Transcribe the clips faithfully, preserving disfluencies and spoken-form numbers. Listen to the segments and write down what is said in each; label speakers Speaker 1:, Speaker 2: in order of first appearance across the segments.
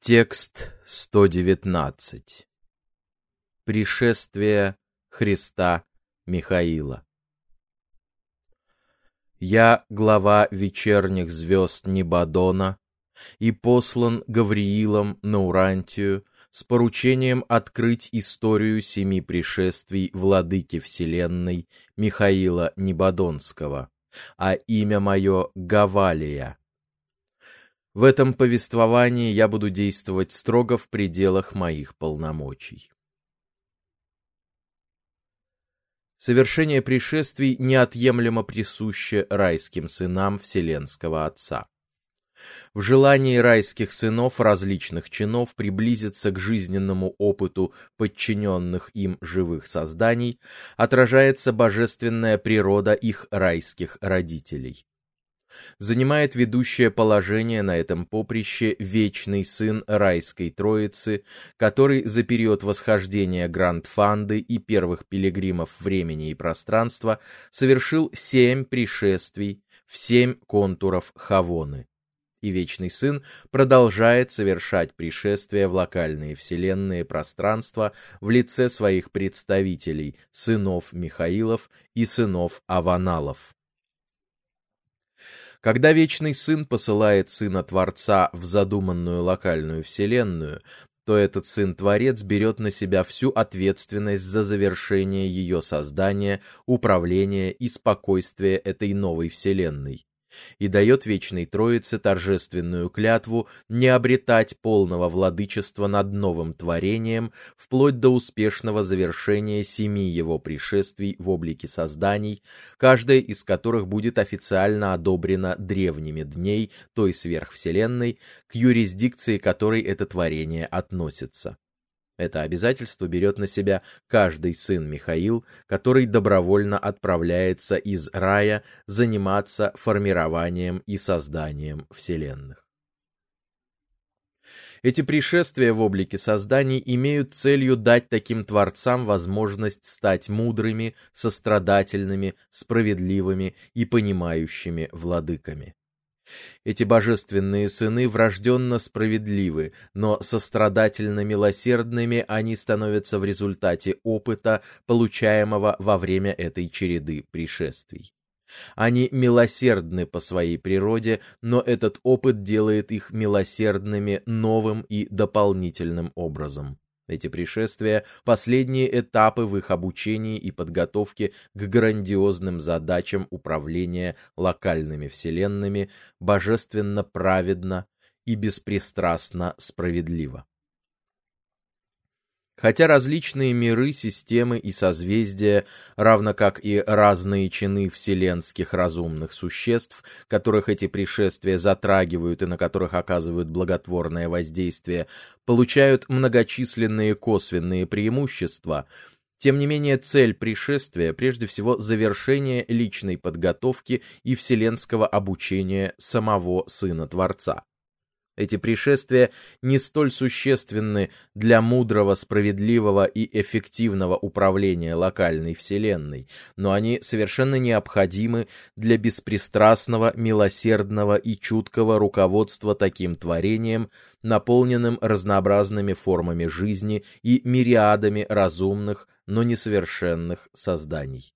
Speaker 1: Текст сто девятнадцать. Пришествие Христа Михаила. Я, глава вечерних звезд Небадона, и послан Гавриилом на Урантию с поручением открыть историю семи пришествий владыки вселенной Михаила Небадонского, а имя мое Гавалия. В этом повествовании я буду действовать строго в пределах моих полномочий. Совершение пришествий неотъемлемо присуще райским сынам Вселенского Отца. В желании райских сынов различных чинов приблизиться к жизненному опыту подчиненных им живых созданий отражается божественная природа их райских родителей. Занимает ведущее положение на этом поприще вечный сын райской троицы, который за период восхождения Гранд-Фанды и первых пилигримов времени и пространства совершил семь пришествий в семь контуров Хавоны. И вечный сын продолжает совершать пришествия в локальные вселенные пространства в лице своих представителей, сынов Михаилов и сынов Аваналов. Когда Вечный Сын посылает Сына Творца в задуманную локальную вселенную, то этот Сын-Творец берет на себя всю ответственность за завершение ее создания, управления и спокойствия этой новой вселенной, и дает Вечной Троице торжественную клятву не обретать полного владычества над новым творением вплоть до успешного завершения семи его пришествий в облике созданий, каждое из которых будет официально одобрено древними дней той сверхвселенной, к юрисдикции которой это творение относится. Это обязательство берет на себя каждый сын Михаил, который добровольно отправляется из рая заниматься формированием и созданием вселенных. Эти пришествия в облике созданий имеют целью дать таким творцам возможность стать мудрыми, сострадательными, справедливыми и понимающими владыками. Эти божественные сыны врожденно справедливы, но сострадательно-милосердными они становятся в результате опыта, получаемого во время этой череды пришествий. Они милосердны по своей природе, но этот опыт делает их милосердными новым и дополнительным образом. Эти пришествия — последние этапы в их обучении и подготовке к грандиозным задачам управления локальными вселенными божественно праведно и беспристрастно справедливо. Хотя различные миры, системы и созвездия, равно как и разные чины вселенских разумных существ, которых эти пришествия затрагивают и на которых оказывают благотворное воздействие, получают многочисленные косвенные преимущества, тем не менее цель пришествия прежде всего завершение личной подготовки и вселенского обучения самого Сына Творца. Эти пришествия не столь существенны для мудрого, справедливого и эффективного управления локальной вселенной, но они совершенно необходимы для беспристрастного, милосердного и чуткого руководства таким творением, наполненным разнообразными формами жизни и мириадами разумных, но несовершенных созданий.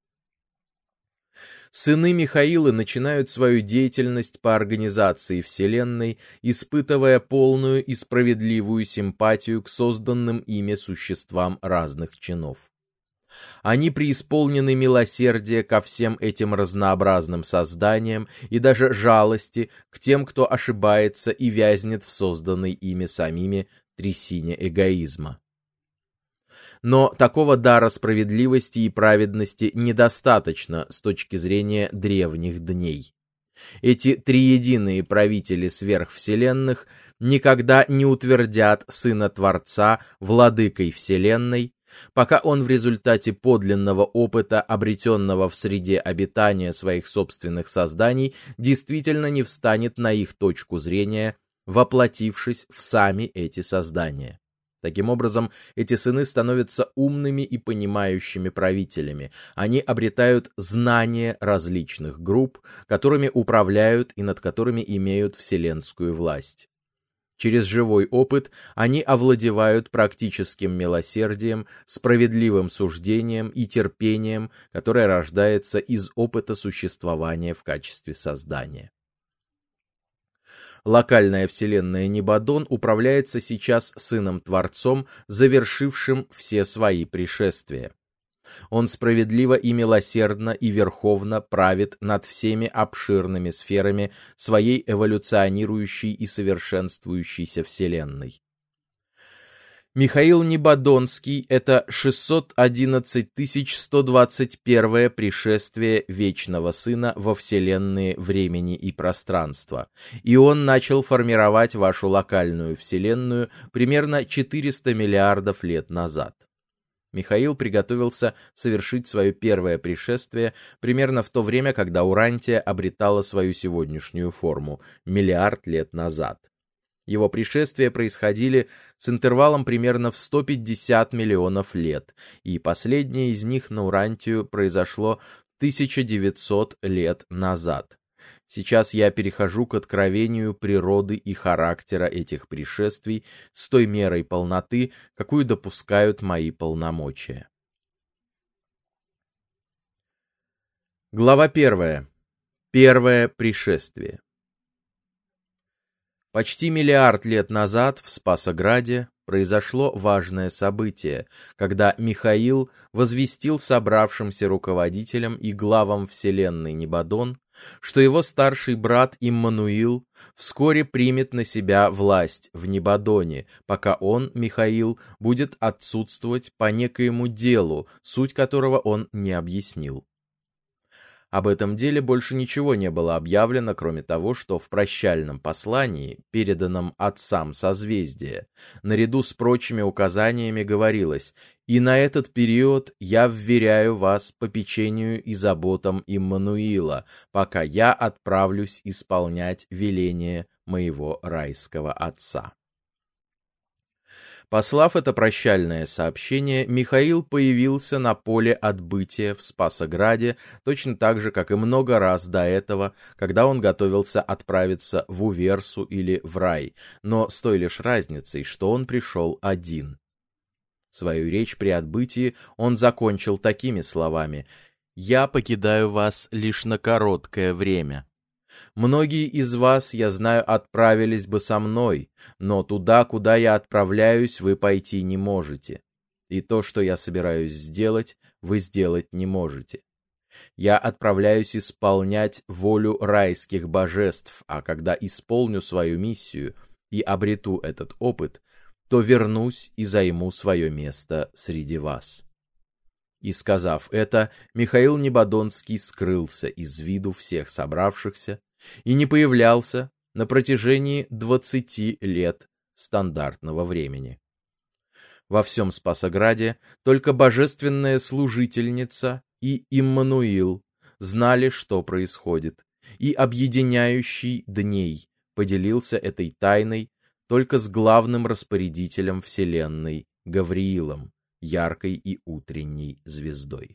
Speaker 1: Сыны Михаила начинают свою деятельность по организации Вселенной, испытывая полную и справедливую симпатию к созданным ими существам разных чинов. Они преисполнены милосердия ко всем этим разнообразным созданиям и даже жалости к тем, кто ошибается и вязнет в созданной ими самими трясине эгоизма. Но такого дара справедливости и праведности недостаточно с точки зрения древних дней. Эти триединые правители сверхвселенных никогда не утвердят Сына Творца владыкой Вселенной, пока он в результате подлинного опыта, обретенного в среде обитания своих собственных созданий, действительно не встанет на их точку зрения, воплотившись в сами эти создания. Таким образом, эти сыны становятся умными и понимающими правителями. Они обретают знания различных групп, которыми управляют и над которыми имеют вселенскую власть. Через живой опыт они овладевают практическим милосердием, справедливым суждением и терпением, которое рождается из опыта существования в качестве создания. Локальная вселенная Нибадон управляется сейчас Сыном-Творцом, завершившим все свои пришествия. Он справедливо и милосердно и верховно правит над всеми обширными сферами своей эволюционирующей и совершенствующейся вселенной. Михаил Нибадонский — это шестьсот одиннадцать тысяч сто двадцать первое пришествие Вечного Сына во вселенные времени и пространства, и он начал формировать вашу локальную вселенную примерно четыреста миллиардов лет назад. Михаил приготовился совершить свое первое пришествие примерно в то время, когда Урантия обретала свою сегодняшнюю форму, миллиард лет назад. Его пришествия происходили с интервалом примерно в сто пятьдесят миллионов лет, и последнее из них на Урантию произошло тысяча девятьсот лет назад. Сейчас я перехожу к откровению природы и характера этих пришествий с той мерой полноты, какую допускают мои полномочия. Глава первая. Первое пришествие. Почти миллиард лет назад в Спасограде произошло важное событие, когда Михаил возвестил собравшимся руководителям и главам вселенной Нибадон, что его старший брат Иммануил вскоре примет на себя власть в Нибадоне, пока он, Михаил, будет отсутствовать по некоему делу, суть которого он не объяснил. Об этом деле больше ничего не было объявлено, кроме того, что в прощальном послании, переданном отцам созвездия, наряду с прочими указаниями говорилось: «И на этот период я вверяю вас попечению и заботам Иммануила, пока я отправлюсь исполнять веление моего райского отца». Послав это прощальное сообщение, Михаил появился на поле отбытия в Спасограде, точно так же, как и много раз до этого, когда он готовился отправиться в Уверсу или в рай, но с той лишь разницей, что он пришел один. Свою речь при отбытии он закончил такими словами: «Я покидаю вас лишь на короткое время. Многие из вас, я знаю, отправились бы со мной, но туда, куда я отправляюсь, вы пойти не можете. И то, что я собираюсь сделать, вы сделать не можете. Я отправляюсь исполнять волю райских божеств, а когда исполню свою миссию и обрету этот опыт, то вернусь и займу свое место среди вас». И, сказав это, Михаил Нибадонский скрылся из виду всех собравшихся и не появлялся на протяжении двадцати лет стандартного времени. Во всем Спасограде только божественная служительница и Иммануил знали, что происходит, и объединяющий дней поделился этой тайной только с главным распорядителем вселенной Гавриилом, яркой и утренней звездой.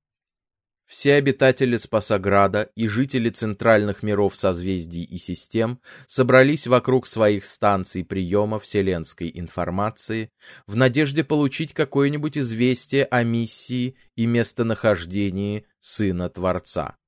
Speaker 1: Все обитатели Спасограда и жители центральных миров созвездий и систем собрались вокруг своих станций приема вселенской информации в надежде получить какое-нибудь известие о миссии и местонахождении Сына Творца.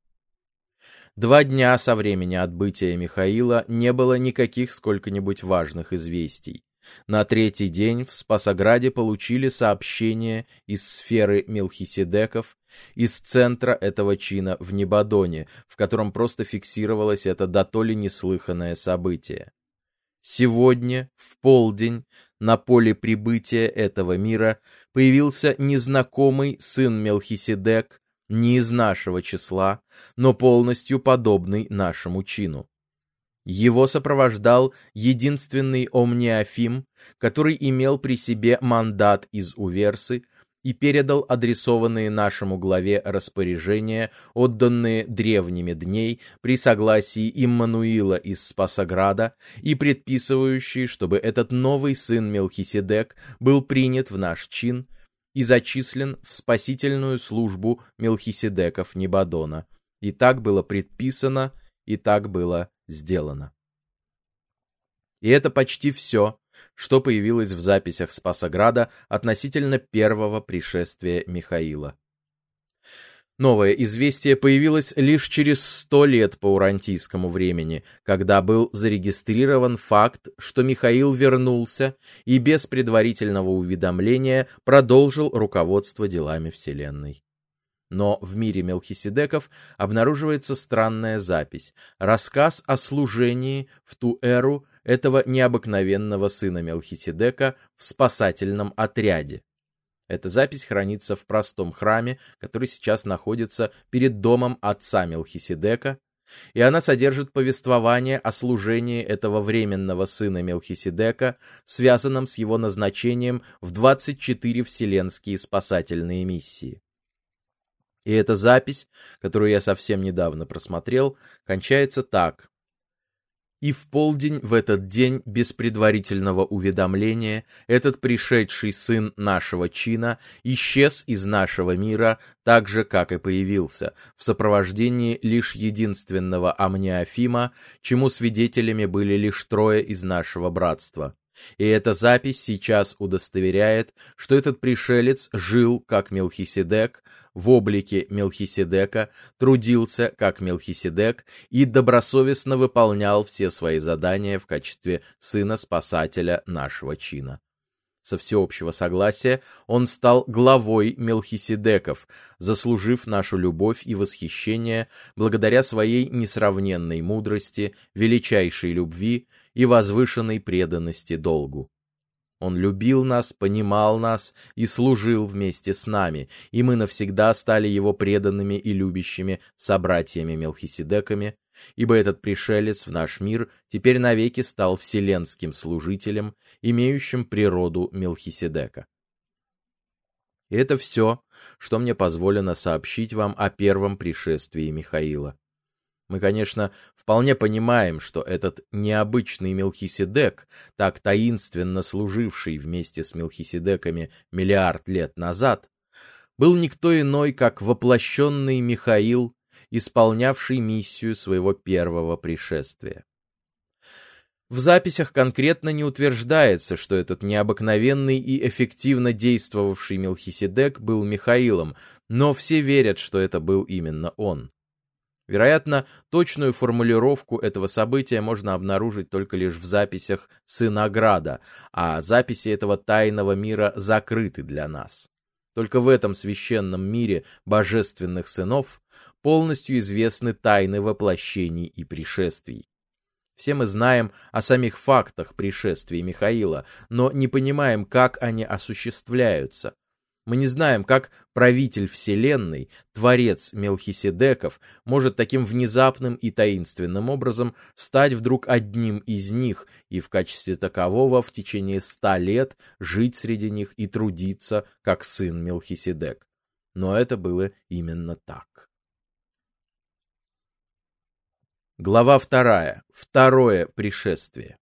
Speaker 1: Два дня со времени отбытия Михаила не было никаких сколько-нибудь важных известий. На третий день в Спасограде получили сообщение из сферы Мелхиседеков, из центра этого чина в Нибадоне, в котором просто фиксировалось это дотоле неслыханное событие. Сегодня, в полдень, на поле прибытия этого мира появился незнакомый сын Мелхиседек, не из нашего числа, но полностью подобный нашему чину. Его сопровождал единственный Омниафим, который имел при себе мандат из Уверсы и передал адресованные нашему главе распоряжения, отданные древними дней при согласии Иммануила из Спасограда и предписывающие, чтобы этот новый сын Мелхиседек был принят в наш чин и зачислен в спасительную службу Мелхиседеков Нибадона. И так было предписано, и так было сделано. И это почти все, что появилось в записях Спасограда относительно первого пришествия Михаила. Новое известие появилось лишь через сто лет по урантийскому времени, когда был зарегистрирован факт, что Михаил вернулся и без предварительного уведомления продолжил руководство делами Вселенной. Но в мире Мелхиседеков обнаруживается странная запись, рассказ о служении в ту эру этого необыкновенного сына Мелхиседека в спасательном отряде. Эта запись хранится в простом храме, который сейчас находится перед домом отца Мелхиседека, и она содержит повествование о служении этого временного сына Мелхиседека, связанном с его назначением в двадцать четыре вселенские спасательные миссии. И эта запись, которую я совсем недавно просмотрел, кончается так. И в полдень в этот день, без предварительного уведомления, этот пришедший сын нашего чина исчез из нашего мира так же, как и появился, в сопровождении лишь единственного Амниофима, чему свидетелями были лишь трое из нашего братства. И эта запись сейчас удостоверяет, что этот пришелец жил как Мелхиседек, в облике Мелхиседека, трудился как Мелхиседек и добросовестно выполнял все свои задания в качестве сына-спасателя нашего чина. Со всеобщего согласия он стал главой Мелхиседеков, заслужив нашу любовь и восхищение благодаря своей несравненной мудрости, величайшей любви и возвышенной преданности долгу. Он любил нас, понимал нас и служил вместе с нами, и мы навсегда стали его преданными и любящими собратьями Мелхиседеками, ибо этот пришелец в наш мир теперь навеки стал вселенским служителем, имеющим природу Мелхиседека. И это все, что мне позволено сообщить вам о первом пришествии Михаила. Мы, конечно, вполне понимаем, что этот необычный Мелхиседек, так таинственно служивший вместе с Мелхиседеками миллиард лет назад, был никто иной, как воплощенный Михаил, исполнявший миссию своего первого пришествия. В записях конкретно не утверждается, что этот необыкновенный и эффективно действовавший Мелхиседек был Михаилом, но все верят, что это был именно он. Вероятно, точную формулировку этого события можно обнаружить только лишь в записях Сынаграда, а записи этого тайного мира закрыты для нас. Только в этом священном мире божественных сынов полностью известны тайны воплощений и пришествий. Все мы знаем о самих фактах пришествия Михаила, но не понимаем, как они осуществляются. Мы не знаем, как правитель Вселенной, творец Мелхиседеков, может таким внезапным и таинственным образом стать вдруг одним из них и в качестве такового в течение ста лет жить среди них и трудиться, как сын Мелхиседек. Но это было именно так. Глава вторая. Второе пришествие.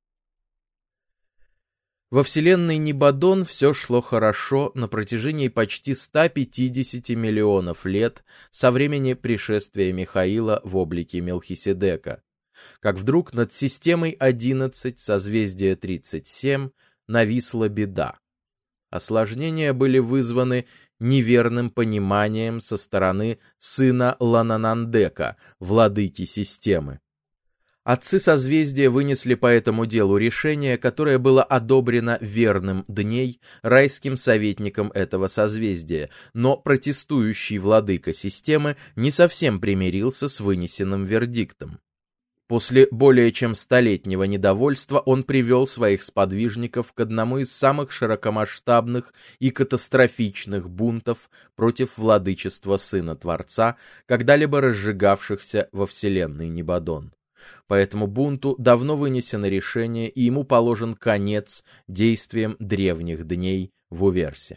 Speaker 1: Во вселенной Нибадон все шло хорошо на протяжении почти ста пятидесяти миллионов лет со времени пришествия Михаила в облике Мелхиседека, как вдруг над системой одиннадцать, созвездие тридцать семь, нависла беда. Осложнения были вызваны неверным пониманием со стороны сына Лананандека, владыки системы. Отцы созвездия вынесли по этому делу решение, которое было одобрено верным Дней, райским советником этого созвездия, но протестующий владыка системы не совсем примирился с вынесенным вердиктом. После более чем столетнего недовольства он привел своих сподвижников к одному из самых широкомасштабных и катастрофичных бунтов против владычества Сына Творца, когда-либо разжигавшихся во вселенной Нибадон. По этому бунту давно вынесено решение, и ему положен конец действиям древних дней в Уверсе.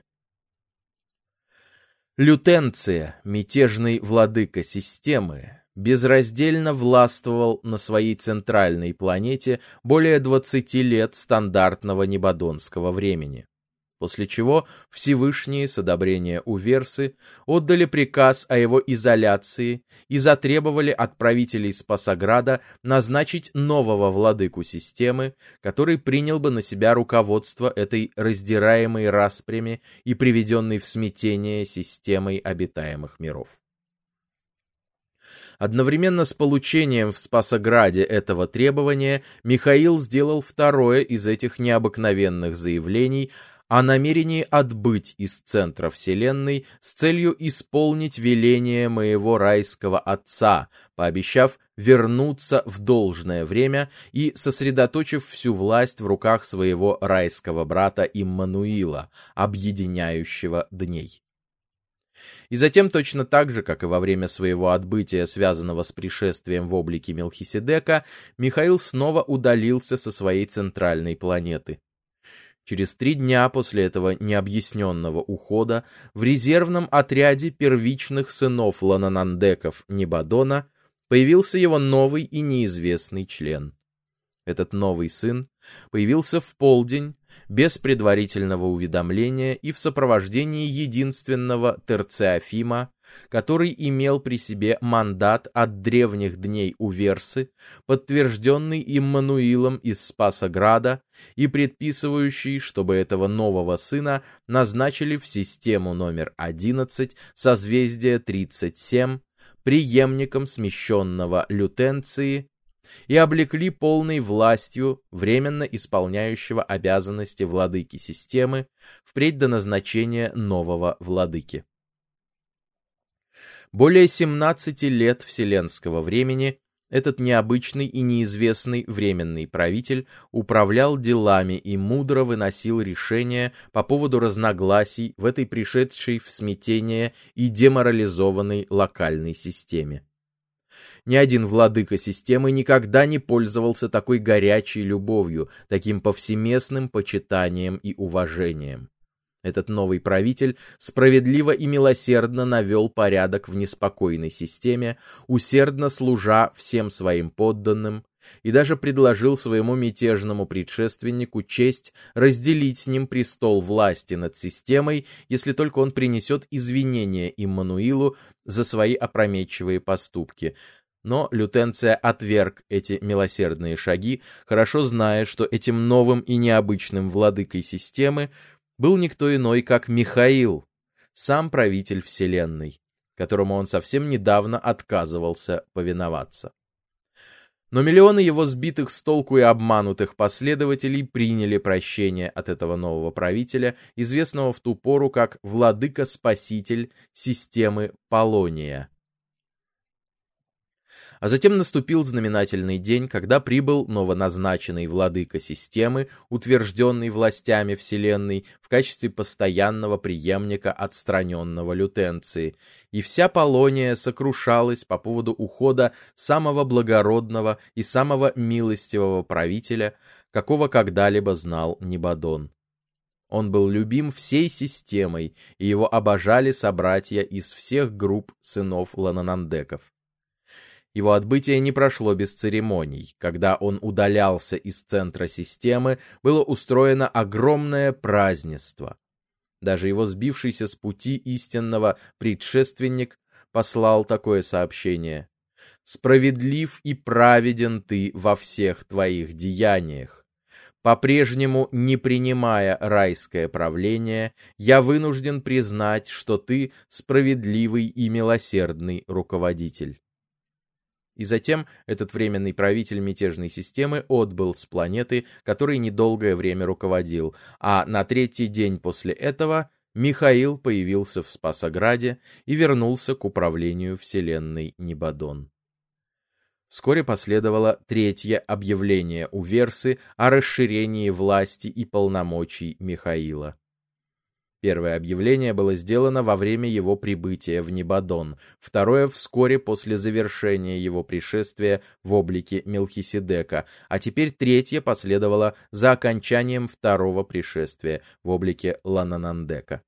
Speaker 1: Лютенция, мятежный владыка системы, безраздельно властвовал на своей центральной планете более двадцати лет стандартного нибадонского времени. после чего Всевышние с одобрения Уверсы отдали приказ о его изоляции и затребовали от правителей Спасограда назначить нового владыку системы, который принял бы на себя руководство этой раздираемой распрями и приведенной в смятение системой обитаемых миров. Одновременно с получением в Спасограде этого требования Михаил сделал второе из этих необыкновенных заявлений о намерении отбыть из центра Вселенной с целью исполнить веление моего райского отца, пообещав вернуться в должное время и сосредоточив всю власть в руках своего райского брата Иммануила, объединяющего дней. И затем, точно так же, как и во время своего отбытия, связанного с пришествием в облике Мелхиседека, Михаил снова удалился со своей центральной планеты. Через три дня после этого необъясненного ухода в резервном отряде первичных сынов Лананандеков Нибадона появился его новый и неизвестный член. Этот новый сын появился в полдень, без предварительного уведомления и в сопровождении единственного Терциофима, который имел при себе мандат от древних дней Уверсы, подтвержденный Иммануилом из Спасограда и предписывающий, чтобы этого нового сына назначили в систему номер одиннадцать созвездия тридцать семь, преемником смещенного Лютенции, и облекли полной властью временно исполняющего обязанности владыки системы впредь до назначения нового владыки. Более семнадцати лет вселенского времени этот необычный и неизвестный временный правитель управлял делами и мудро выносил решения по поводу разногласий в этой пришедшей в смятение и деморализованной локальной системе. Ни один владыка системы никогда не пользовался такой горячей любовью, таким повсеместным почитанием и уважением. Этот новый правитель справедливо и милосердно навел порядок в неспокойной системе, усердно служа всем своим подданным, и даже предложил своему мятежному предшественнику честь разделить с ним престол власти над системой, если только он принесет извинения Иммануилу за свои опрометчивые поступки. Но Лютенция отверг эти милосердные шаги, хорошо зная, что этим новым и необычным владыкой системы был никто иной, как Михаил, сам правитель Вселенной, которому он совсем недавно отказывался повиноваться. Но миллионы его сбитых с толку и обманутых последователей приняли прощение от этого нового правителя, известного в ту пору как владыка-спаситель системы Полония. А затем наступил знаменательный день, когда прибыл новоназначенный владыка системы, утвержденный властями Вселенной в качестве постоянного преемника отстраненного Лютенции, и вся Полония сокрушалась по поводу ухода самого благородного и самого милостивого правителя, какого когда-либо знал Нибадон. Он был любим всей системой, и его обожали собратья из всех групп сынов Лананандеков. Его отбытие не прошло без церемоний. Когда он удалялся из центра системы, было устроено огромное празднество. Даже его сбившийся с пути истинного предшественник послал такое сообщение: «Справедлив и праведен ты во всех твоих деяниях. По-прежнему, не принимая райское правление, я вынужден признать, что ты справедливый и милосердный руководитель». И затем этот временный правитель мятежной системы отбыл с планеты, которой недолгое время руководил, а на третий день после этого Михаил появился в Спасограде и вернулся к управлению Вселенной Нибадон. Вскоре последовало третье объявление Уверсы о расширении власти и полномочий Михаила. Первое объявление было сделано во время его прибытия в Нибадон, второе вскоре после завершения его пришествия в облике Мелхиседека, а теперь третье последовало за окончанием второго пришествия в облике Лананандека.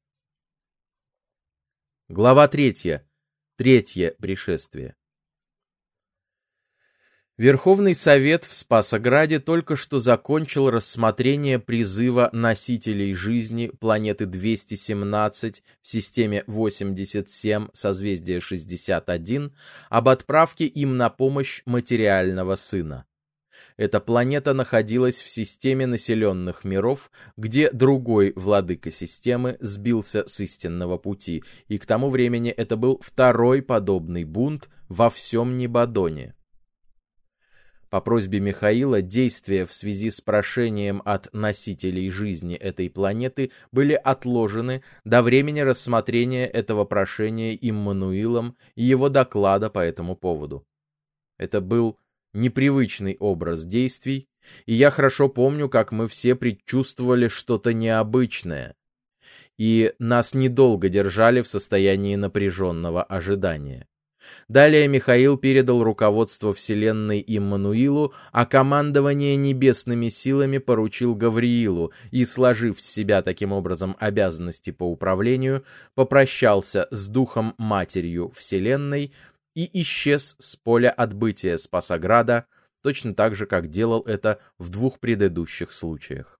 Speaker 1: Глава третья. Третье пришествие. Верховный Совет в Спасограде только что закончил рассмотрение призыва носителей жизни планеты двести семнадцать в системе восемьдесят семь созвездия шестьдесят один об отправке им на помощь материального сына. Эта планета находилась в системе населенных миров, где другой владыка системы сбился с истинного пути, и к тому времени это был второй подобный бунт во всем Нибадоне. По просьбе Михаила действия в связи с прошением от носителей жизни этой планеты были отложены до времени рассмотрения этого прошения Иммануилом и его доклада по этому поводу. Это был непривычный образ действий, и я хорошо помню, как мы все предчувствовали что-то необычное, и нас недолго держали в состоянии напряженного ожидания. Далее Михаил передал руководство Вселенной Иммануилу, а командование небесными силами поручил Гавриилу и, сложив с себя таким образом обязанности по управлению, попрощался с Духом-Матерью Вселенной и исчез с поля отбытия Спасограда, точно так же, как делал это в двух предыдущих случаях.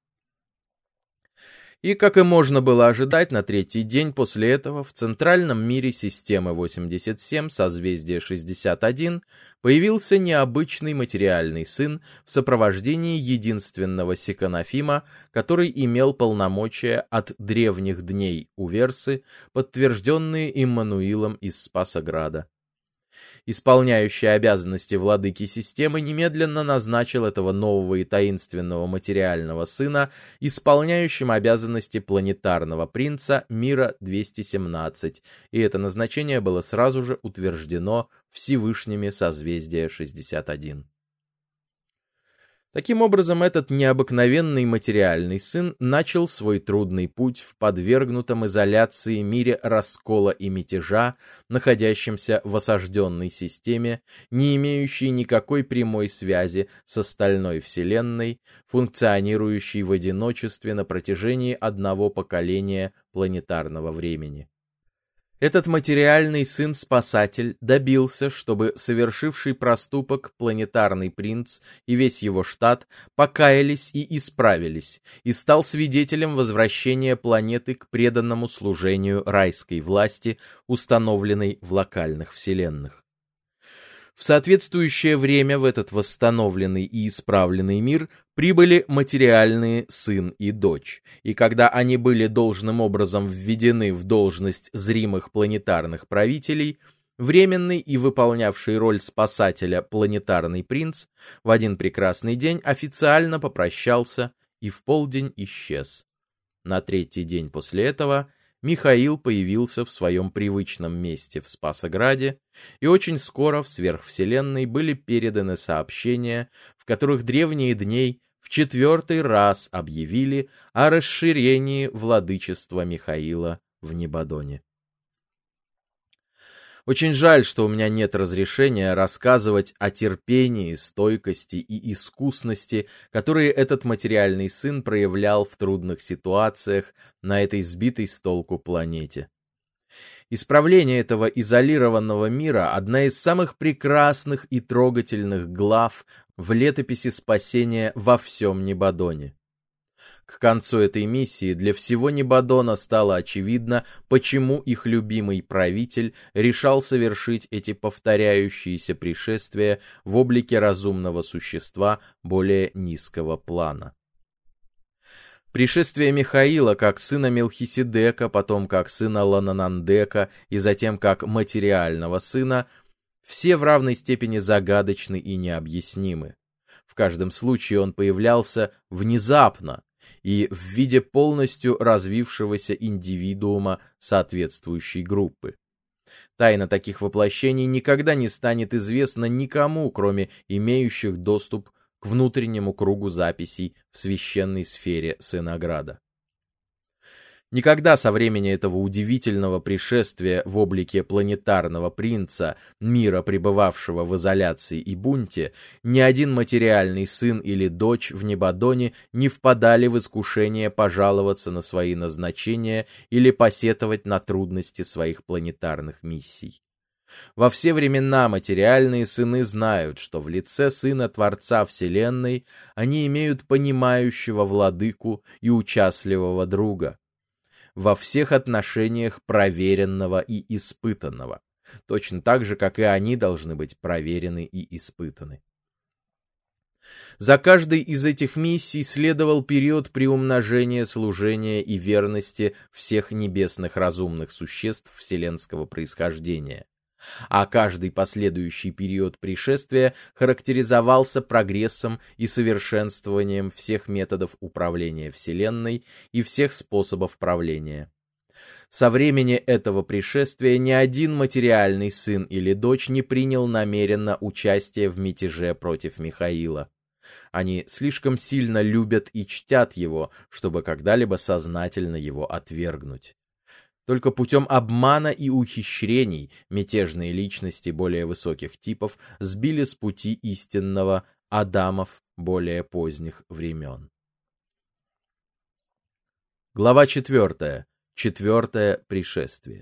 Speaker 1: И, как и можно было ожидать, на третий день после этого в центральном мире системы восемьдесят семь созвездия шестьдесят один появился необычный материальный сын в сопровождении единственного Секонофима, который имел полномочия от древних дней Уверсы, подтвержденные Иммануилом из Спасограда. Исполняющий обязанности владыки системы немедленно назначил этого нового и таинственного материального сына исполняющим обязанности планетарного принца мира двести семнадцать, и это назначение было сразу же утверждено Всевышними созвездия шестьдесят один. Таким образом, этот необыкновенный материальный сын начал свой трудный путь в подвергнутом изоляции мире раскола и мятежа, находящемся в осажденной системе, не имеющей никакой прямой связи с остальной Вселенной, функционирующей в одиночестве на протяжении одного поколения планетарного времени. Этот материальный сын-спасатель добился, чтобы совершивший проступок планетарный принц и весь его штат покаялись и исправились, и стал свидетелем возвращения планеты к преданному служению райской власти, установленной в локальных вселенных. В соответствующее время в этот восстановленный и исправленный мир прибыли материальные сын и дочь, и когда они были должным образом введены в должность зримых планетарных правителей, временный и выполнявший роль спасателя планетарный принц в один прекрасный день официально попрощался и в полдень исчез. На третий день после этого Михаил появился в своем привычном месте в Спасограде, и очень скоро в сверхвселенной были переданы сообщения, в которых древние дней в четвертый раз объявили о расширении владычества Михаила в Нибадоне. Очень жаль, что у меня нет разрешения рассказывать о терпении, стойкости и искусности, которые этот материальный сын проявлял в трудных ситуациях на этой сбитой с толку планете. Исправление этого изолированного мира – одна из самых прекрасных и трогательных глав в летописи спасения во всем Нибадоне. К концу этой миссии для всего Нибадона стало очевидно, почему их любимый правитель решал совершить эти повторяющиеся пришествия в облике разумного существа более низкого плана. Пришествие Михаила как сына Мелхиседека, потом как сына Лананандека и затем как материального сына – все в равной степени загадочны и необъяснимы. В каждом случае он появлялся внезапно и в виде полностью развившегося индивидуума соответствующей группы. Тайна таких воплощений никогда не станет известна никому, кроме имеющих доступ к внутреннему кругу записей в священной сфере Сынограда. Никогда со времени этого удивительного пришествия в облике планетарного принца, мира, пребывавшего в изоляции и бунте, ни один материальный сын или дочь в Нибадоне не впадали в искушение пожаловаться на свои назначения или посетовать на трудности своих планетарных миссий. Во все времена материальные сыны знают, что в лице Сына Творца Вселенной они имеют понимающего владыку и участливого друга, во всех отношениях проверенного и испытанного, точно так же, как и они должны быть проверены и испытаны. За каждой из этих миссий следовал период приумножения служения и верности всех небесных разумных существ вселенского происхождения, а каждый последующий период пришествия характеризовался прогрессом и совершенствованием всех методов управления Вселенной и всех способов правления. Со времени этого пришествия ни один материальный сын или дочь не принял намеренно участие в мятеже против Михаила. Они слишком сильно любят и чтят его, чтобы когда-либо сознательно его отвергнуть. Только путем обмана и ухищрений мятежные личности более высоких типов сбили с пути истинного Адамов более поздних времен. Глава четвертая. Четвертое пришествие.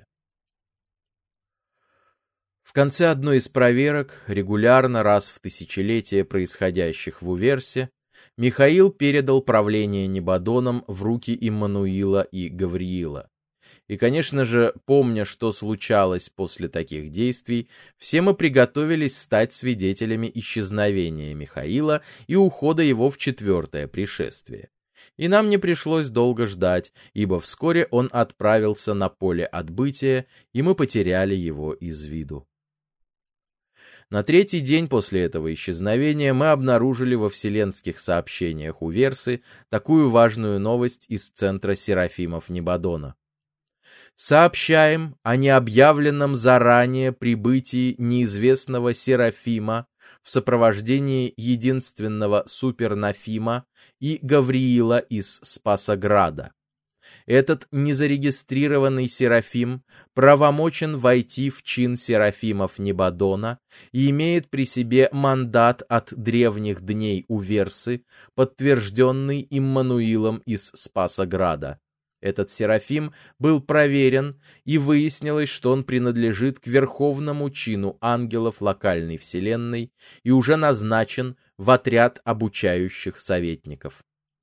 Speaker 1: В конце одной из проверок, регулярно раз в тысячелетие происходящих в Уверсе, Михаил передал правление Небодоном в руки Иммануила и Гавриила. И, конечно же, помня, что случалось после таких действий, все мы приготовились стать свидетелями исчезновения Михаила и ухода его в четвертое пришествие. И нам не пришлось долго ждать, ибо вскоре он отправился на поле отбытия, и мы потеряли его из виду. На третий день после этого исчезновения мы обнаружили во вселенских сообщениях Уверсы такую важную новость из центра Серафимов Небодона. Сообщаем о необъявленном заранее прибытии неизвестного Серафима в сопровождении единственного супернафима и Гавриила из Спасограда. Этот незарегистрированный Серафим правомочен войти в чин Серафимов Небодона и имеет при себе мандат от древних дней Уверсы, подтвержденный Иммануилом из Спасограда. Этот Серафим был проверен, и выяснилось, что он принадлежит к верховному чину ангелов локальной вселенной и уже назначен в отряд обучающих советников.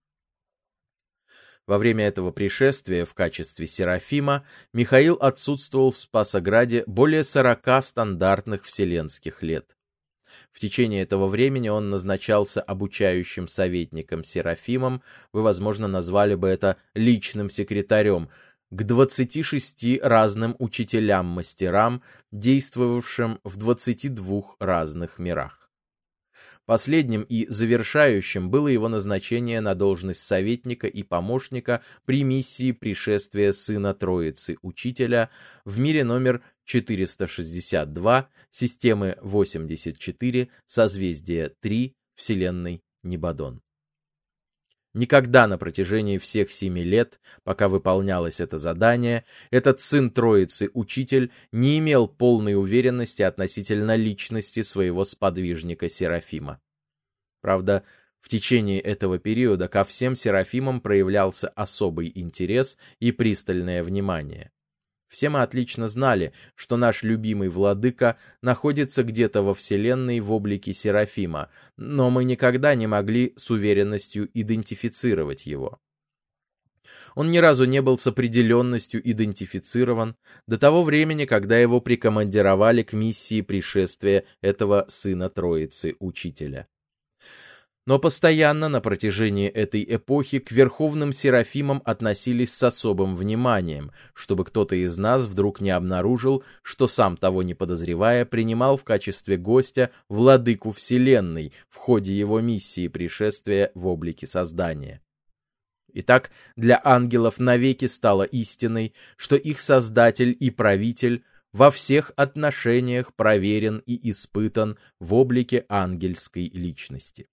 Speaker 1: Во время этого пришествия в качестве Серафима Михаил отсутствовал в Спасограде более сорока стандартных вселенских лет. В течение этого времени он назначался обучающим советником Серафимом, вы, возможно, назвали бы это личным секретарем, к двадцати шести разным учителям-мастерам, действовавшим в двадцати двух разных мирах. Последним и завершающим было его назначение на должность советника и помощника при миссии пришествия Сына Троицы Учителя в мире номер четыреста шестьдесят два, системы восемьдесят четыре, созвездие три, Вселенной Небодон. Никогда на протяжении всех семи лет, пока выполнялось это задание, этот сын Троицы Учитель не имел полной уверенности относительно личности своего сподвижника Серафима. Правда, в течение этого периода ко всем Серафимам проявлялся особый интерес и пристальное внимание. Все мы отлично знали, что наш любимый владыка находится где-то во Вселенной в облике Серафима, но мы никогда не могли с уверенностью идентифицировать его. Он ни разу не был с определенностью идентифицирован до того времени, когда его прикомандировали к миссии пришествия этого Сына Троицы Учителя. Но постоянно на протяжении этой эпохи к верховным Серафимам относились с особым вниманием, чтобы кто-то из нас вдруг не обнаружил, что сам того не подозревая принимал в качестве гостя владыку Вселенной в ходе его миссии пришествия в облике создания. Итак, для ангелов навеки стало истиной, что их Создатель и Правитель во всех отношениях проверен и испытан в облике ангельской личности.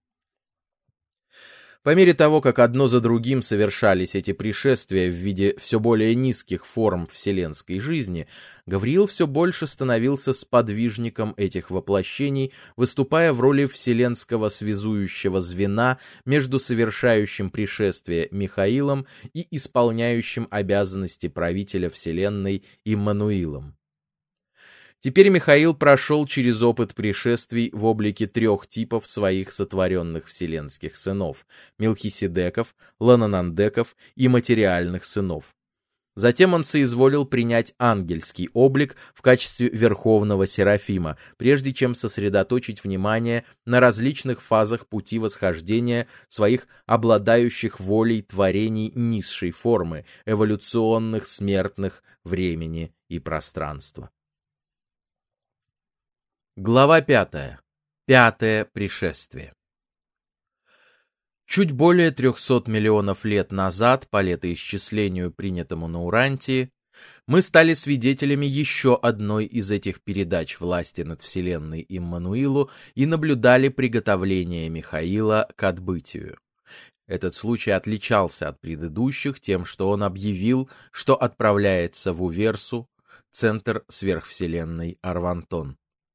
Speaker 1: По мере того, как одно за другим совершались эти пришествия в виде все более низких форм вселенской жизни, Гавриил все больше становился сподвижником этих воплощений, выступая в роли вселенского связующего звена между совершающим пришествие Михаилом и исполняющим обязанности правителя вселенной Иммануилом. Теперь Михаил прошел через опыт пришествий в облике трех типов своих сотворенных вселенских сынов — Мелхиседеков, Лананандеков и материальных сынов. Затем он соизволил принять ангельский облик в качестве верховного серафима, прежде чем сосредоточить внимание на различных фазах пути восхождения своих обладающих волей творений низшей формы, эволюционных смертных времени и пространства. Глава пятая. Пятое пришествие. Чуть более трехсот миллионов лет назад, по летоисчислению, принятому на Урантии, мы стали свидетелями еще одной из этих передач власти над Вселенной Иммануилу и наблюдали приготовление Михаила к отбытию. Этот случай отличался от предыдущих тем, что он объявил, что отправляется в Уверсу, центр сверхвселенной Арвантон.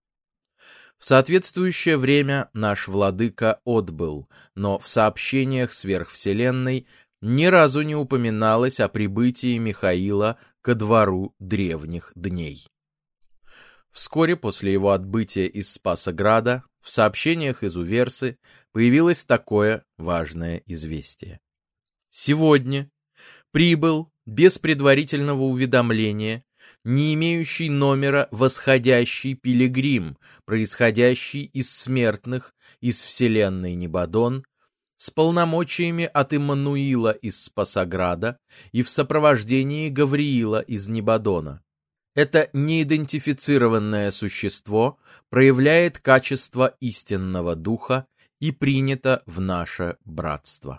Speaker 1: В соответствующее время наш владыка отбыл, но в сообщениях сверхвселенной ни разу не упоминалось о прибытии Михаила ко двору древних дней. Вскоре после его отбытия из Спасограда в сообщениях из Уверсы появилось такое важное известие. Сегодня прибыл без предварительного уведомления не имеющий номера восходящий пилигрим, происходящий из смертных, из вселенной Небадон, с полномочиями от Иммануила из Спасограда и в сопровождении Гавриила из Небадона. Это неидентифицированное существо проявляет качество истинного духа и принято в наше братство.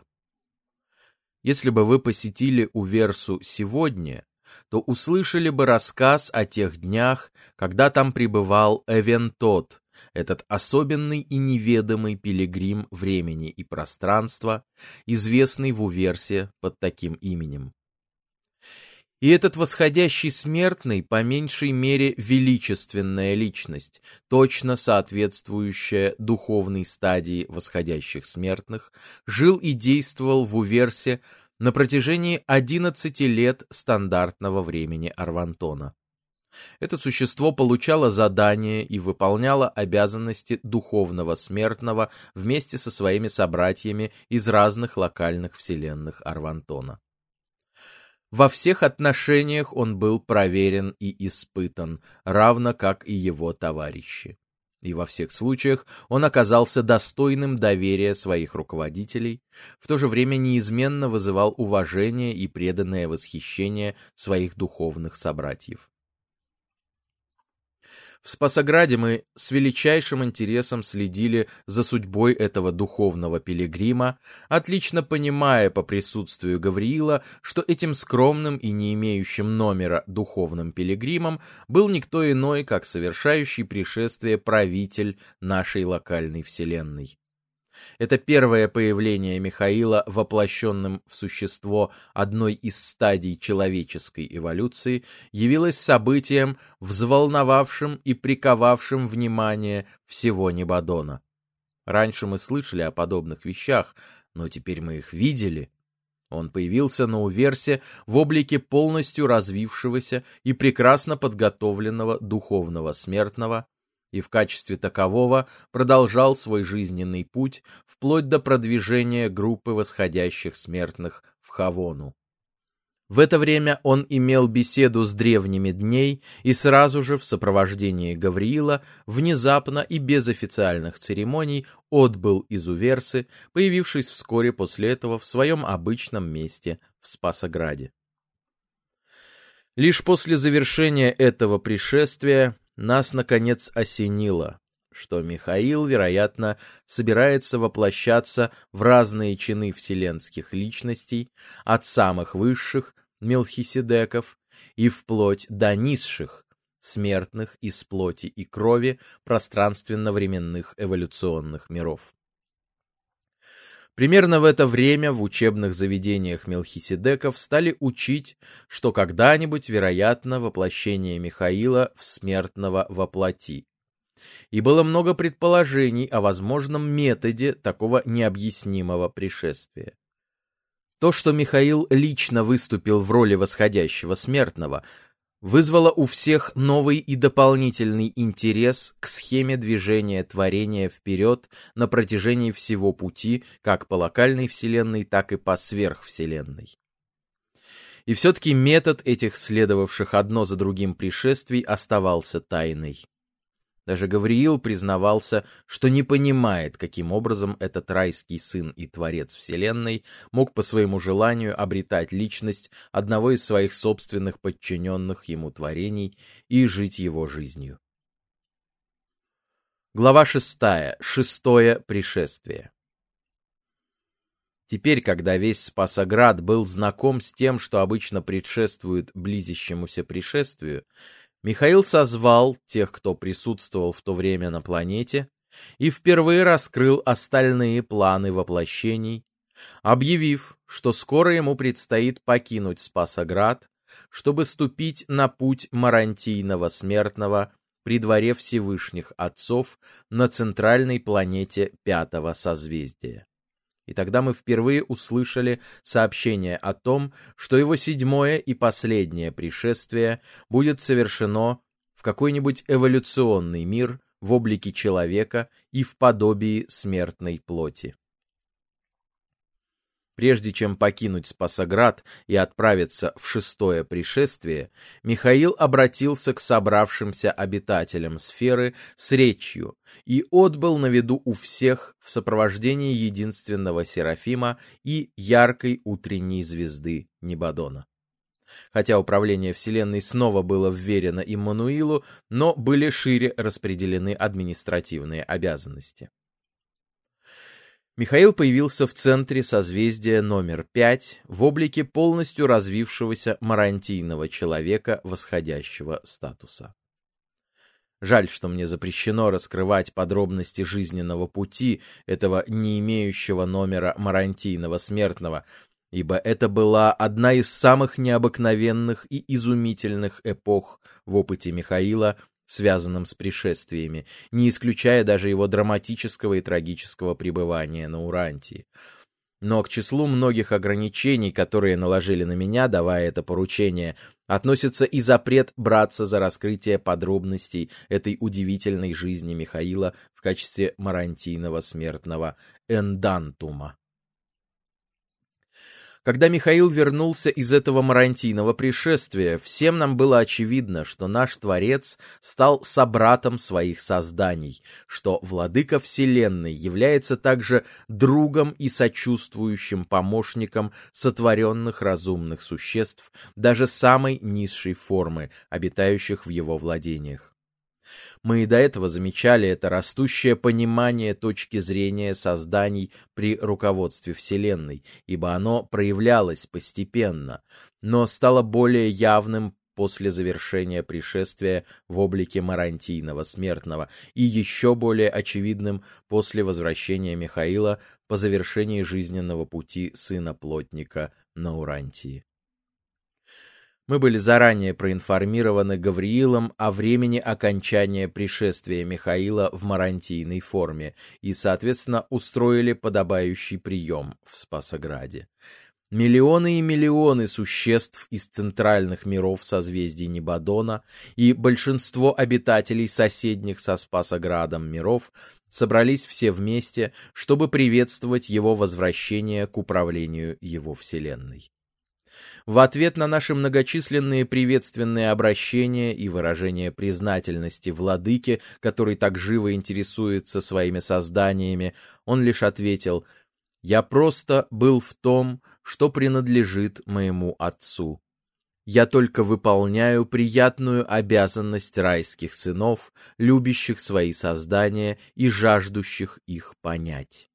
Speaker 1: Если бы вы посетили Уверсу сегодня, то услышали бы рассказ о тех днях, когда там пребывал Эвентот, этот особенный и неведомый пилигрим времени и пространства, известный в Уверсе под таким именем. И этот восходящий смертный, по меньшей мере, величественная личность, точно соответствующая духовной стадии восходящих смертных, жил и действовал в Уверсе на протяжении одиннадцати лет стандартного времени Арвантона. Это существо получало задания и выполняло обязанности духовного смертного вместе со своими собратьями из разных локальных вселенных Арвантона. Во всех отношениях он был проверен и испытан, равно как и его товарищи. И во всех случаях он оказался достойным доверия своих руководителей, в то же время неизменно вызывал уважение и преданное восхищение своих духовных собратьев. В Спасограде мы с величайшим интересом следили за судьбой этого духовного пилигрима, отлично понимая по присутствию Гавриила, что этим скромным и не имеющим номера духовным пилигримом был никто иной, как совершающий пришествие правитель нашей локальной вселенной. Это первое появление Михаила, воплощенным в существо одной из стадий человеческой эволюции, явилось событием, взволновавшим и приковавшим внимание всего Небадона. Раньше мы слышали о подобных вещах, но теперь мы их видели. Он появился на Уверсе в облике полностью развившегося и прекрасно подготовленного духовного смертного, и в качестве такового продолжал свой жизненный путь вплоть до продвижения группы восходящих смертных в Хавону. В это время он имел беседу с древними дней и сразу же в сопровождении Гавриила внезапно и без официальных церемоний отбыл из Уверсы, появившись вскоре после этого в своем обычном месте в Спасограде. Лишь после завершения этого пришествия нас, наконец, осенило, что Михаил, вероятно, собирается воплощаться в разные чины вселенских личностей, от самых высших, Мелхиседеков, и вплоть до низших, смертных из плоти и крови пространственно-временных эволюционных миров. Примерно в это время в учебных заведениях Мелхиседеков стали учить, что когда-нибудь, вероятно, воплощение Михаила в смертного воплоти. И было много предположений о возможном методе такого необъяснимого пришествия. То, что Михаил лично выступил в роли восходящего смертного, вызвало у всех новый и дополнительный интерес к схеме движения творения вперед на протяжении всего пути, как по локальной вселенной, так и по сверхвселенной. И все-таки метод этих следовавших одно за другим пришествий оставался тайной. Даже Гавриил признавался, что не понимает, каким образом этот райский сын и творец вселенной мог по своему желанию обретать личность одного из своих собственных подчиненных ему творений и жить его жизнью. Глава шестая. Шестое пришествие. Теперь, когда весь Спасоград был знаком с тем, что обычно предшествует близящемуся пришествию, Михаил созвал тех, кто присутствовал в то время на планете, и впервые раскрыл остальные планы воплощений, объявив, что скоро ему предстоит покинуть Спасоград, чтобы ступить на путь марантийного смертного при дворе Всевышних Отцов на центральной планете пятого созвездия. И тогда мы впервые услышали сообщение о том, что его седьмое и последнее пришествие будет совершено в какой-нибудь эволюционный мир в облике человека и в подобии смертной плоти. Прежде чем покинуть Спасоград и отправиться в шестое пришествие, Михаил обратился к собравшимся обитателям сферы с речью и отбыл на виду у всех в сопровождении единственного Серафима и яркой утренней звезды Небадона. Хотя управление Вселенной снова было вверено Иммануилу, но были шире распределены административные обязанности. Михаил появился в центре созвездия номер пять в облике полностью развившегося марантийного человека восходящего статуса. Жаль, что мне запрещено раскрывать подробности жизненного пути этого не имеющего номера марантийного смертного, ибо это была одна из самых необыкновенных и изумительных эпох в опыте Михаила, связанным с пришествиями, не исключая даже его драматического и трагического пребывания на Урантии. Но к числу многих ограничений, которые наложили на меня, давая это поручение, относится и запрет браться за раскрытие подробностей этой удивительной жизни Михаила в качестве марантийного смертного эндантума. Когда Михаил вернулся из этого марантийного пришествия, всем нам было очевидно, что наш Творец стал собратом своих созданий, что Владыка Вселенной является также другом и сочувствующим помощником сотворенных разумных существ, даже самой низшей формы, обитающих в его владениях. Мы и до этого замечали это растущее понимание точки зрения созданий при руководстве Вселенной, ибо оно проявлялось постепенно, но стало более явным после завершения пришествия в облике марантийного смертного и еще более очевидным после возвращения Михаила по завершении жизненного пути сына плотника на Урантии. Мы были заранее проинформированы Гавриилом о времени окончания пришествия Михаила в марантийной форме и, соответственно, устроили подобающий прием в Спасограде. Миллионы и миллионы существ из центральных миров созвездий Небадона и большинство обитателей соседних со Спасоградом миров собрались все вместе, чтобы приветствовать его возвращение к управлению его Вселенной. В ответ на наши многочисленные приветственные обращения и выражения признательности владыке, который так живо интересуется своими созданиями, он лишь ответил: «Я просто был в том, что принадлежит моему отцу. Я только выполняю приятную обязанность райских сынов, любящих свои создания и жаждущих их понять».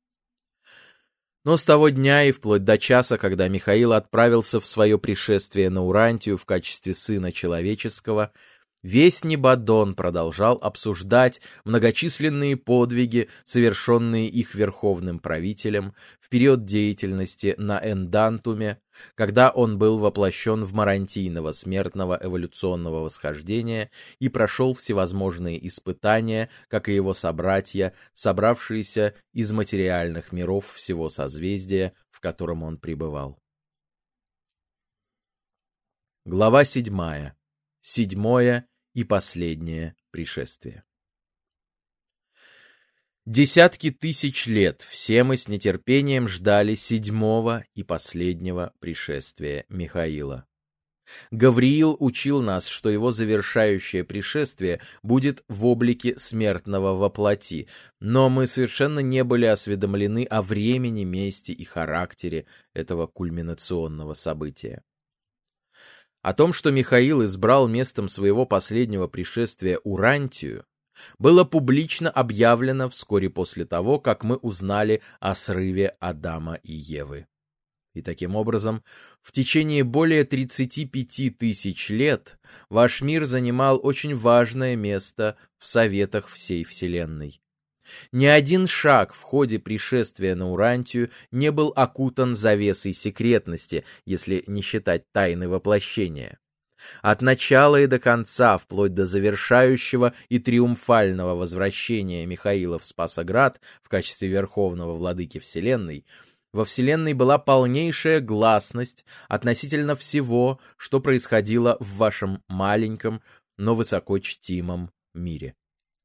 Speaker 1: Но с того дня и вплоть до часа, когда Михаил отправился в свое пришествие на Урантию в качестве сына человеческого, весь Небадон продолжал обсуждать многочисленные подвиги, совершенные их верховным правителем в период деятельности на Эндантуме, когда он был воплощен в марантийного смертного эволюционного восхождения и прошел всевозможные испытания, как и его собратья, собравшиеся из материальных миров всего созвездия, в котором он пребывал. Глава седьмая. седьмое и последнее пришествие. Десятки тысяч лет все мы с нетерпением ждали седьмого и последнего пришествия Михаила. Гавриил учил нас, что его завершающее пришествие будет в облике смертного во плоти, но мы совершенно не были осведомлены о времени, месте и характере этого кульминационного события. О том, что Михаил избрал местом своего последнего пришествия Урантию, было публично объявлено вскоре после того, как мы узнали о срыве Адама и Евы. И таким образом, в течение более тридцати пяти тысяч лет ваш мир занимал очень важное место в советах всей Вселенной. Ни один шаг в ходе пришествия на Урантию не был окутан завесой секретности, если не считать тайны воплощения. От начала и до конца, вплоть до завершающего и триумфального возвращения Михаила в Спасоград в качестве верховного владыки Вселенной, во Вселенной была полнейшая гласность относительно всего, что происходило в вашем маленьком, но высоко чтимом мире.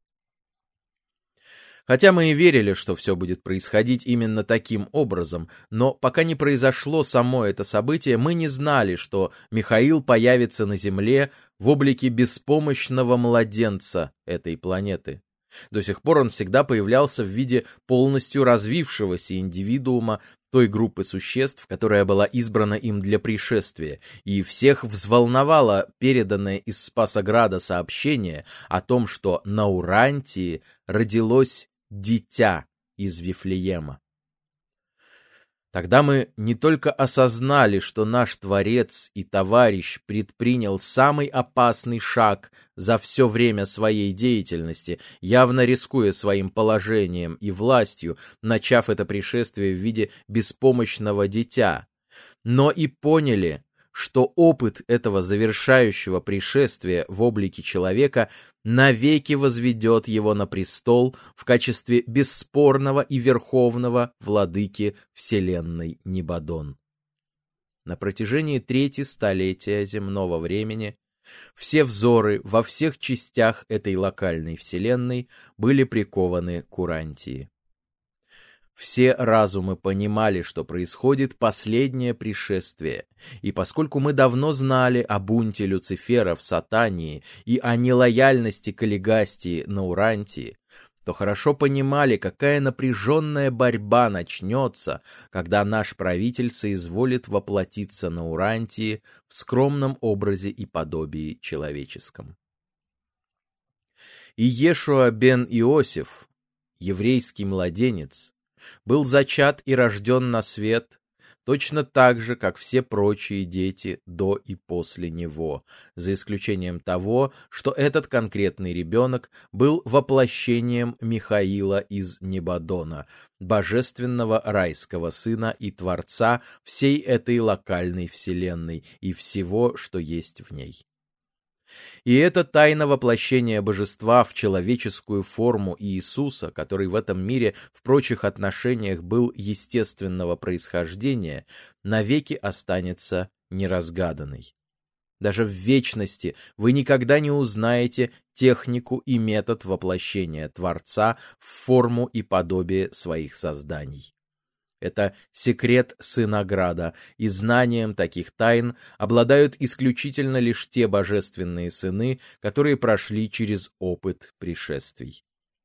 Speaker 1: Хотя мы и верили, что все будет происходить именно таким образом, но пока не произошло само это событие, мы не знали, что Михаил появится на Земле в облике беспомощного младенца этой планеты. До сих пор он всегда появлялся в виде полностью развившегося индивидуума той группы существ, которая была избрана им для пришествия, и всех взволновало переданное из Спасограда сообщение о том, что на Урантии родилось дитя из Вифлеема. Тогда мы не только осознали, что наш Творец и Товарищ предпринял самый опасный шаг за все время своей деятельности, явно рискуя своим положением и властью, начав это пришествие в виде беспомощного дитя, но и поняли, что опыт этого завершающего пришествия в облике человека навеки возведет его на престол в качестве бесспорного и верховного владыки вселенной Нибадон. На протяжении трети столетия земного времени все взоры во всех частях этой локальной вселенной были прикованы к Урантии. Все разумы понимали, что происходит последнее пришествие, и поскольку мы давно знали о бунте Люцифера в Сатании и о нелояльности Каллигастии на Урантии, то хорошо понимали, какая напряженная борьба начнется, когда наш правитель соизволит воплотиться на Урантии в скромном образе и подобии человеческом. Иешуа бен Иосиф, еврейский младенец, был зачат и рожден на свет точно так же, как все прочие дети до и после него, за исключением того, что этот конкретный ребенок был воплощением Михаила из Нибадона, божественного райского сына и творца всей этой локальной вселенной и всего, что есть в ней. И это тайна воплощения божества в человеческую форму Иисуса, который в этом мире в прочих отношениях был естественного происхождения, навеки останется неразгаданной. Даже в вечности вы никогда не узнаете технику и метод воплощения Творца в форму и подобие своих созданий. Это секрет Сынограда, и знанием таких тайн обладают исключительно лишь те божественные сыны, которые прошли через опыт пришествий.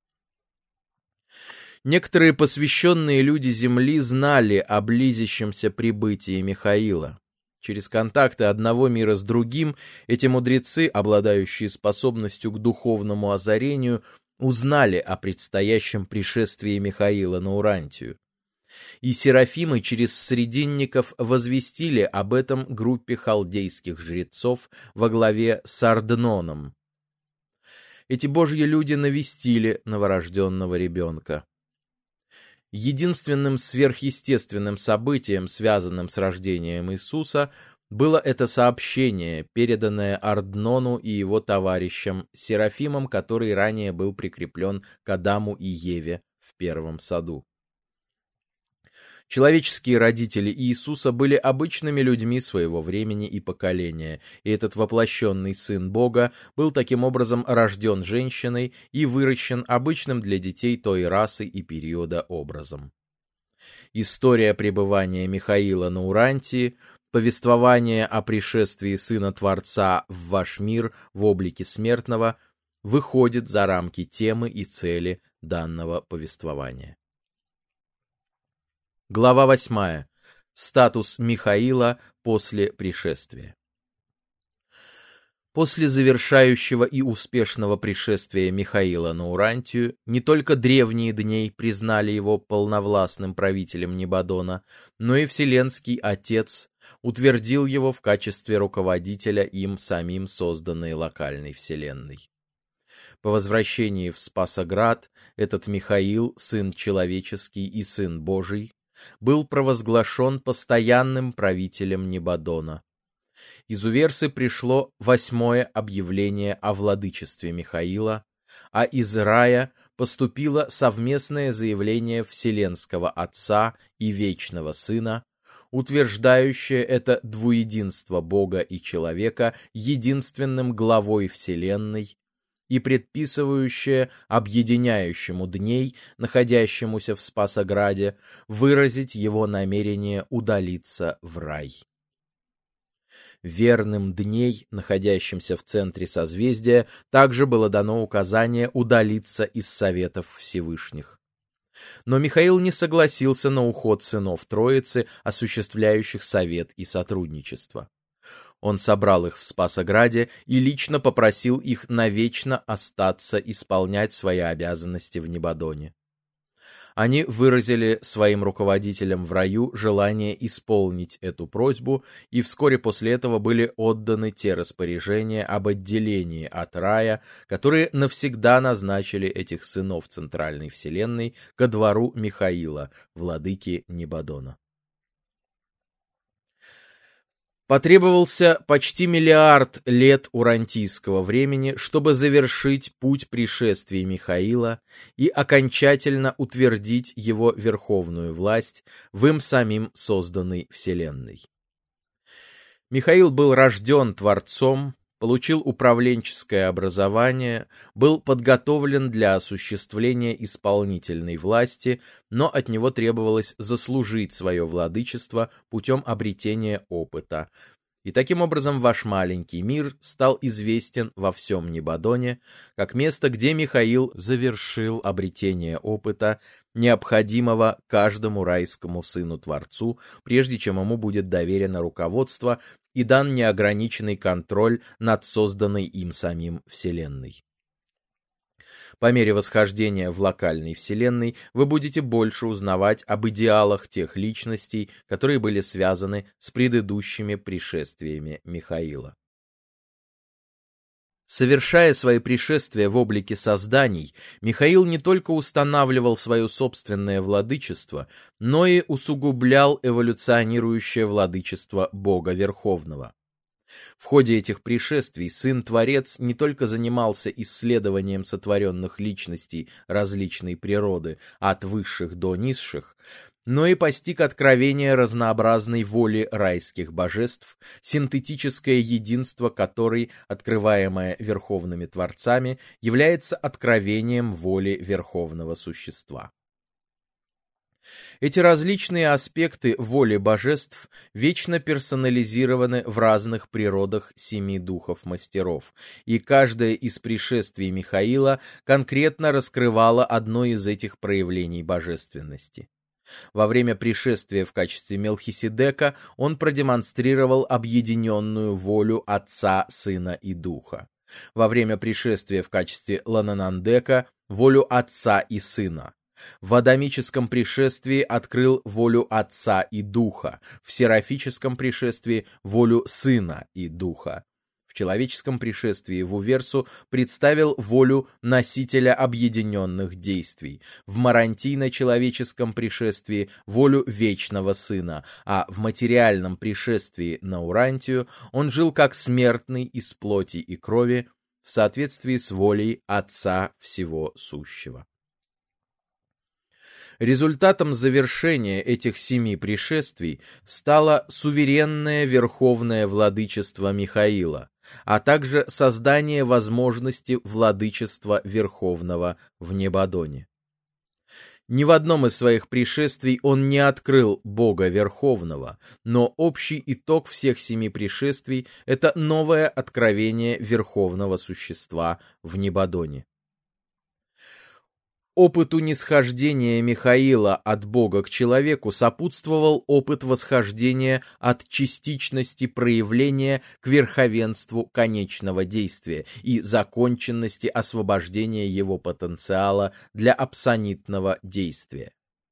Speaker 1: Некоторые посвященные люди Земли знали о близящемся прибытии Михаила. Через контакты одного мира с другим эти мудрецы, обладающие способностью к духовному озарению, узнали о предстоящем пришествии Михаила на Урантию. И серафимы через срединников возвестили об этом группе халдейских жрецов во главе с Ардноном. Эти божьи люди навестили новорожденного ребенка. Единственным сверхъестественным событием, связанным с рождением Иисуса, было это сообщение, переданное Арднону и его товарищам, серафимам, который ранее был прикреплен к Адаму и Еве в первом саду. Человеческие родители Иисуса были обычными людьми своего времени и поколения, и этот воплощенный Сын Бога был таким образом рожден женщиной и выращен обычным для детей той расы и периода образом. История пребывания Михаила на Урантии, повествование о пришествии Сына Творца в ваш мир в облике смертного выходит за рамки темы и цели данного повествования. Глава восьмая. Статус Михаила после пришествия. После завершающего и успешного пришествия Михаила на Урантию не только древние дней признали его полновластным правителем Небодона, но и Вселенский Отец утвердил его в качестве руководителя им самим созданной локальной вселенной. По возвращении в Спасоград этот Михаил, Сын Человеческий и Сын Божий, был провозглашен постоянным правителем Небодона. Из Уверсы пришло восьмое объявление о владычестве Михаила, а из рая поступило совместное заявление Вселенского Отца и Вечного Сына, утверждающее это двуединство Бога и человека единственным главой Вселенной и предписывающее объединяющему дней, находящемуся в Спасограде, выразить его намерение удалиться в рай. Верным дней, находящимся в центре созвездия, также было дано указание удалиться из советов Всевышних. Но Михаил не согласился на уход сынов Троицы, осуществляющих совет и сотрудничество. Он собрал их в Спасограде и лично попросил их навечно остаться исполнять свои обязанности в Небодоне. Они выразили своим руководителям в раю желание исполнить эту просьбу, и вскоре после этого были отданы те распоряжения об отделении от рая, которые навсегда назначили этих сынов Центральной Вселенной ко двору Михаила, владыки Небодона. Потребовался почти миллиард лет урантийского времени, чтобы завершить путь пришествия Михаила и окончательно утвердить его верховную власть в им самим созданной Вселенной. Михаил был рожден Творцом, получил управленческое образование, был подготовлен для осуществления исполнительной власти, но от него требовалось заслужить свое владычество путем обретения опыта. И таким образом ваш маленький мир стал известен во всем Небодоне, как место, где Михаил завершил обретение опыта, необходимого каждому райскому сыну-творцу, прежде чем ему будет доверено руководство и дан неограниченный контроль над созданной им самим Вселенной. По мере восхождения в локальной Вселенной вы будете больше узнавать об идеалах тех личностей, которые были связаны с предыдущими пришествиями Михаила. Совершая свои пришествия в облике созданий, Михаил не только устанавливал свое собственное владычество, но и усугублял эволюционирующее владычество Бога Верховного. В ходе этих пришествий Сын-Творец не только занимался исследованием сотворенных личностей различной природы, от высших до низших, но и постиг откровение разнообразной воли райских божеств, синтетическое единство которой, открываемое верховными Творцами, является откровением воли Верховного Существа. Эти различные аспекты воли божеств вечно персонализированы в разных природах семи духов-мастеров, и каждое из пришествий Михаила конкретно раскрывало одно из этих проявлений божественности. Во время пришествия в качестве Мелхиседека он продемонстрировал объединенную волю Отца, Сына и Духа. Во время пришествия в качестве Лананандека — волю Отца и Сына. В адамическом пришествии открыл волю Отца и Духа, в серафическом пришествии — волю Сына и Духа. В человеческом пришествии в Уверсу представил волю носителя объединенных действий, в марантийно-человеческом пришествии — волю Вечного Сына, а в материальном пришествии на Урантию он жил как смертный из плоти и крови в соответствии с волей Отца Всего Сущего. Результатом завершения этих семи пришествий стало суверенное верховное владычество Михаила, а также создание возможности владычества верховного в Небодоне. Ни в одном из своих пришествий он не открыл Бога Верховного, но общий итог всех семи пришествий — это новое откровение Верховного Существа в Небодоне. Опыту нисхождения Михаила от Бога к человеку сопутствовал опыт восхождения от частичности проявления к верховенству конечного действия и законченности освобождения его потенциала для апсонитного действия.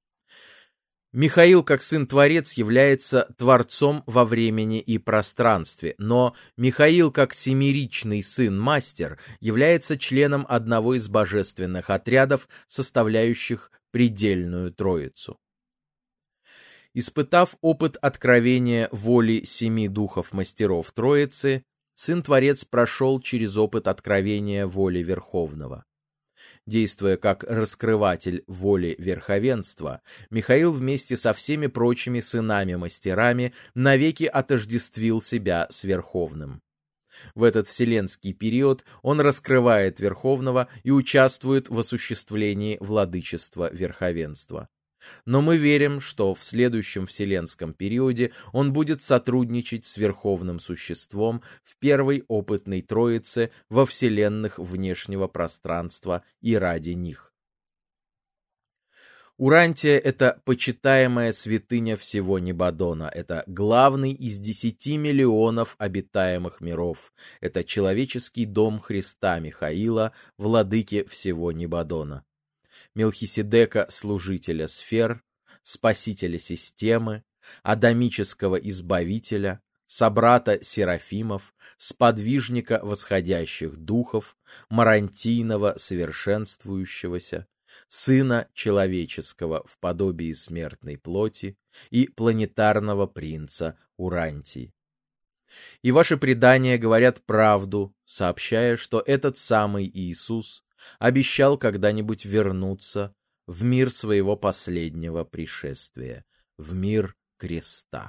Speaker 1: Михаил, как Сын-Творец, является Творцом во времени и пространстве, но Михаил, как семеричный Сын-Мастер, является членом одного из божественных отрядов, составляющих предельную Троицу. Испытав опыт откровения воли семи духов мастеров Троицы, Сын-Творец прошел через опыт откровения воли Верховного. Действуя как раскрыватель воли верховенства, Михаил вместе со всеми прочими сынами-мастерами навеки отождествил себя с Верховным. В этот вселенский период он раскрывает Верховного и участвует в осуществлении владычества верховенства. Но мы верим, что в следующем вселенском периоде он будет сотрудничать с Верховным Существом в первой опытной Троице во вселенных внешнего пространства и ради них. Урантия — это почитаемая святыня всего Небодона, это главный из десяти миллионов обитаемых миров, это человеческий дом Христа Михаила, владыки всего Небодона. Мелхиседека, служителя сфер, спасителя системы, адамического избавителя, собрата серафимов, сподвижника восходящих духов, марантийного совершенствующегося, сына человеческого в подобии смертной плоти и планетарного принца Урантии. И ваши предания говорят правду, сообщая, что этот самый Иисус обещал когда-нибудь вернуться в мир своего последнего пришествия, в мир креста.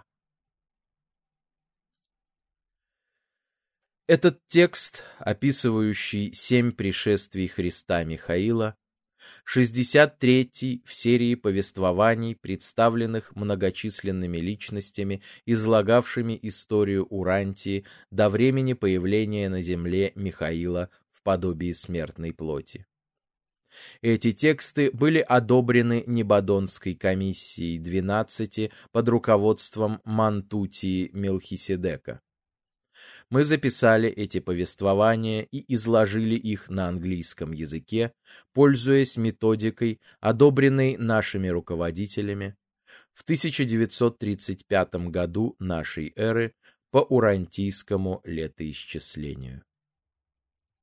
Speaker 1: Этот текст, описывающий семь пришествий Христа Михаила, шестьдесят третий в серии повествований, представленных многочисленными личностями, излагавшими историю Урантии до времени появления на земле Михаила в подобии смертной плоти. Эти тексты были одобрены Небодонской комиссией двенадцати под руководством Мантутии Мелхиседека. Мы записали эти повествования и изложили их на английском языке, пользуясь методикой, одобренной нашими руководителями в тысяча девятьсот тридцать пятом году нашей эры по урантийскому летоисчислению.